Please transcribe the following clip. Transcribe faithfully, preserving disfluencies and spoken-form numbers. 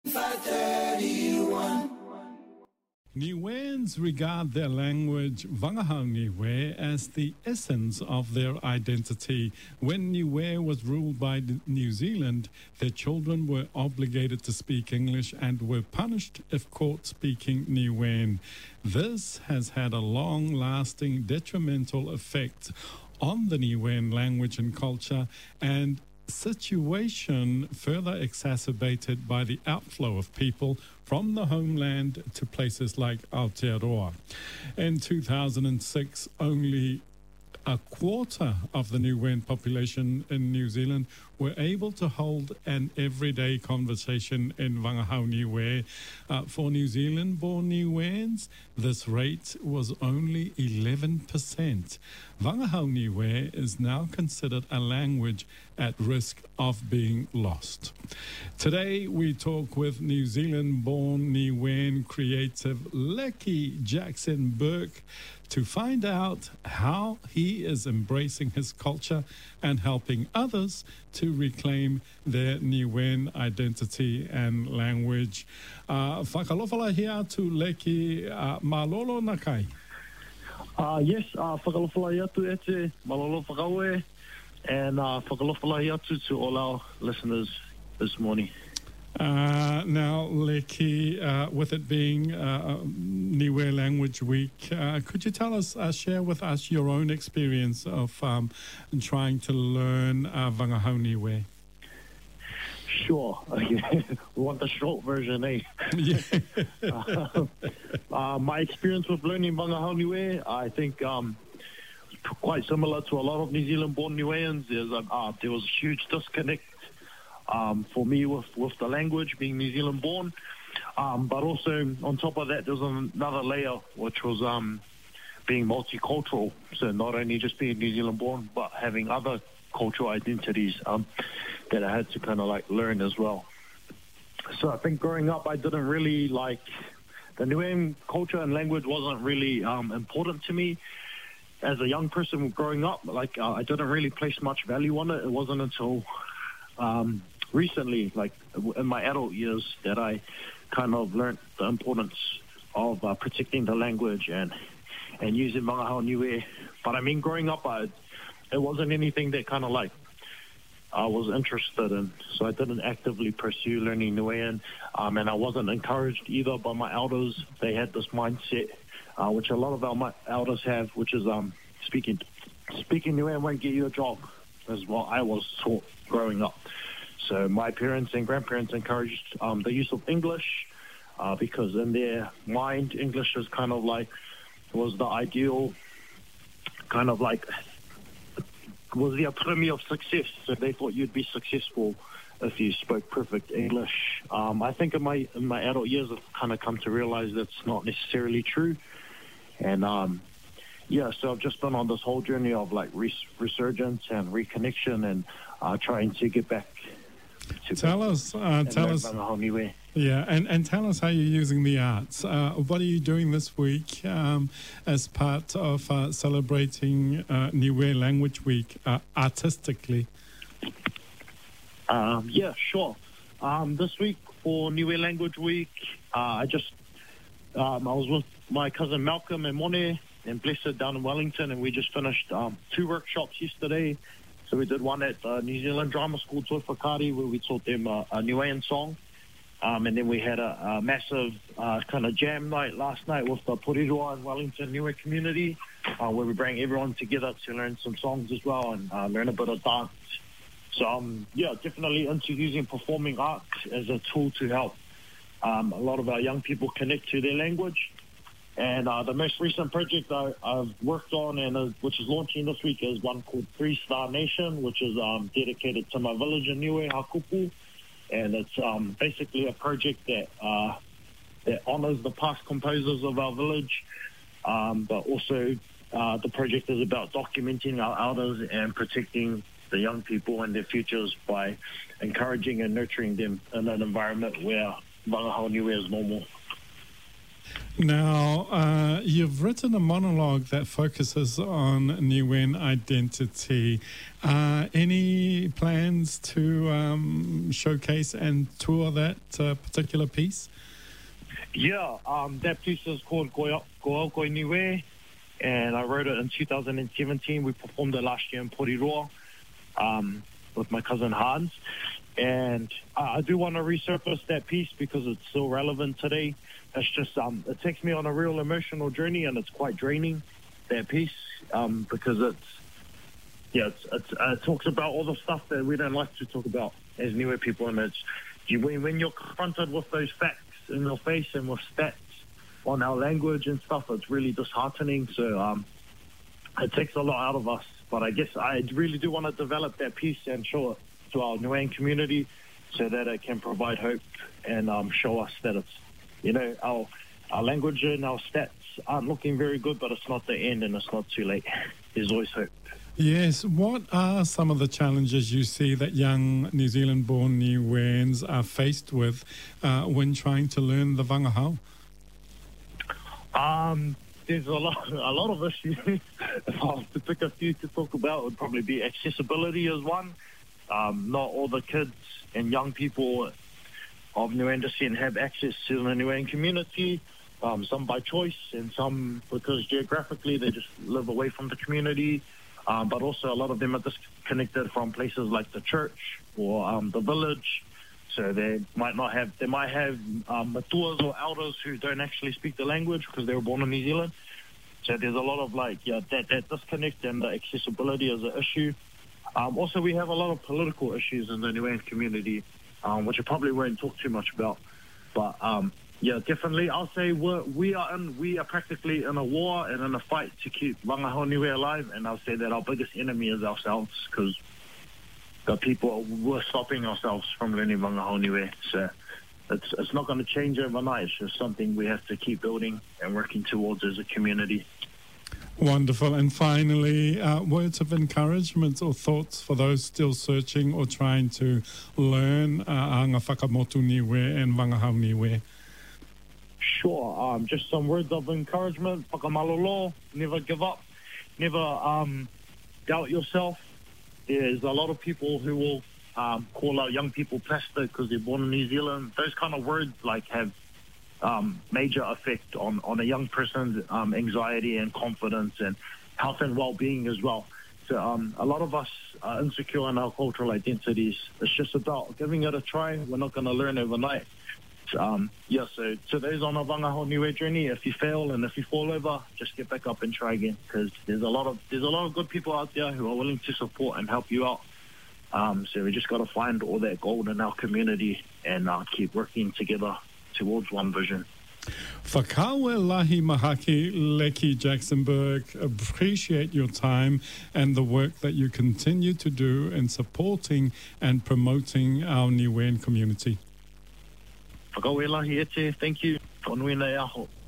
Niueans regard their language, Wangahau Niue, as the essence of their identity. When Niue was ruled by New Zealand, their children were obligated to speak English and were punished if caught speaking Niuean. This has had a long-lasting detrimental effect on the Niuean language and culture, and situation further exacerbated by the outflow of people from the homeland to places like Aotearoa. In two thousand six, only a quarter of the Niuean population in New Zealand were able to hold an everyday conversation in Wangahau Niue. Uh, for New Zealand-born Niueans, this rate was only eleven percent. Wangahau Niue is now considered a language at risk of being lost. Today, we talk with New Zealand-born Niuean creative Lecky Jackson Burke to find out how he is embracing his culture and helping others to reclaim their Niuean identity and language. Uh, whakalofala hea atu Lecky, uh, malolo na kai? Uh, yes, uh, whakalofala atu ete, malolo whakaue, and uh, whakalofala atu to all our listeners this morning. Uh, now, Lecky, uh, with it being uh, Niue Language Week, uh, could you tell us, uh, share with us your own experience of um, trying to learn uh, Wangahau Niue? Sure. we want the short version, eh? Yeah. uh, uh, my experience with learning Wangahau Niue, I think um, quite similar to a lot of New Zealand-born Niueans. There's a, uh, there was a huge disconnect Um, for me with, with the language, being New Zealand born. Um, but also on top of that, there's another layer, which was um, being multicultural. So not only just being New Zealand born, but having other cultural identities um, that I had to kind of like learn as well. So I think growing up, I didn't really like, the Niuean culture and language wasn't really um, important to me. As a young person growing up, like uh, I didn't really place much value on it. It wasn't until um, recently, like in my adult years, that I kind of learned the importance of uh, protecting the language and and using Wangahau Niue. But I mean, growing up, I, it wasn't anything that kind of like I was interested in, so I didn't actively pursue learning Niuean, um, and I wasn't encouraged either by my elders. They had this mindset, uh, which a lot of our elders have, which is um, speaking speaking Niuean won't get you a job, is what I was taught growing up. So my parents and grandparents encouraged um, the use of English uh, because in their mind, English is kind of like, was the ideal, kind of like, was the epitome of success. So they thought you'd be successful if you spoke perfect English. Um, I think in my in my adult years, I've kind of come to realize that's not necessarily true. And um, yeah, so I've just been on this whole journey of like res- resurgence and reconnection and uh, trying to get back. Tell us, uh, tell us, yeah, and, and tell us how you're using the arts. Uh, what are you doing this week um, as part of uh, celebrating uh, Niue Language Week uh, artistically? Um, yeah, sure. Um, this week for Niue Language Week, uh, I just um, I was with my cousin Malcolm and Mone and Blessed down in Wellington, and we just finished um, two workshops yesterday. So we did one at the New Zealand Drama School, Toi Whakaari, where we taught them uh, a Niuean song. Um, and then we had a, a massive uh, kind of jam night last night with the Porirua and Wellington Niue community, uh, where we bring everyone together to learn some songs as well and uh, learn a bit of dance. So, um, yeah, definitely into using performing arts as a tool to help um, a lot of our young people connect to their language. And uh, the most recent project I, I've worked on, and uh, which is launching this week, is one called Three Star Nation, which is um, dedicated to my village in Niue, Hakupu. And it's um, basically a project that uh, that honors the past composers of our village, um, but also uh, the project is about documenting our elders and protecting the young people and their futures by encouraging and nurturing them in an environment where Wangahau Niue is normal. Now, uh, you've written a monologue that focuses on Niuean identity. Uh, any plans to um, showcase and tour that uh, particular piece? Yeah, um, that piece is called Ko Aukoi Niue, and I wrote it in two thousand seventeen. We performed it last year in Porirua um, with my cousin Hans. And I do want to resurface that piece because it's still relevant today. It's just, um, it takes me on a real emotional journey, and it's quite draining, that piece, um, because it's, yeah, it's, it's, uh, it talks about all the stuff that we don't like to talk about as Niue people. And it's, you, when, when you're confronted with those facts in your face and with stats on our language and stuff, it's really disheartening. So um, it takes a lot out of us. But I guess I really do want to develop that piece and show it to our Niuean community so that it can provide hope and um, show us that it's, you know, our our language and our stats aren't looking very good, but it's not the end and it's not too late. There's always hope. Yes. What are some of the challenges you see that young New Zealand-born Niueans are faced with uh, when trying to learn the Wangahau? Um, there's a lot, a lot of issues. If I was to pick a few to talk about, it would probably be accessibility as one. Um, not all the kids and young people of Niuean descent have access to the Niuean community, um, some by choice and some because geographically they just live away from the community, um, but also a lot of them are disconnected from places like the church or um, the village, so they might not have, they might have um, matuas or elders who don't actually speak the language because they were born in New Zealand. So there's a lot of like, yeah, that, that disconnect and the accessibility is an issue. Um, also, we have a lot of political issues in the Niuean community, um, which I probably won't talk too much about. But um, yeah, definitely, I'll say we're, we are in, we are practically in a war and in a fight to keep Wangahau Niue alive. And I'll say that our biggest enemy is ourselves, because the people we're stopping ourselves from learning Wangahau Niue. So it's it's not going to change overnight. It's just something we have to keep building and working towards as a community. Wonderful. And finally, uh, words of encouragement or thoughts for those still searching or trying to learn uh, Anga Whakamotu Niue and Wangahau Niue. Sure. Um, just some words of encouragement. Whakamalolo, never give up. Never um, doubt yourself. There's a lot of people who will um, call out young people plastic because they're born in New Zealand. Those kind of words like have Um, major effect on, on a young person's um, anxiety and confidence and health and well-being as well. So um, a lot of us are insecure in our cultural identities. It's just about giving it a try. We're not going to learn overnight. So, um, yeah, so to those on a Wangahau Niue journey, if you fail and if you fall over, just get back up and try again, because there's a lot of there's a lot of good people out there who are willing to support and help you out. Um, so we just got to find all that gold in our community and uh, keep working together towards one vision. Whakaue lahi mahaki, Leki Jacksonburg. Appreciate your time and the work that you continue to do in supporting and promoting our Niuean community. Whakaue lahi ete, thank you. Whanuina e aho.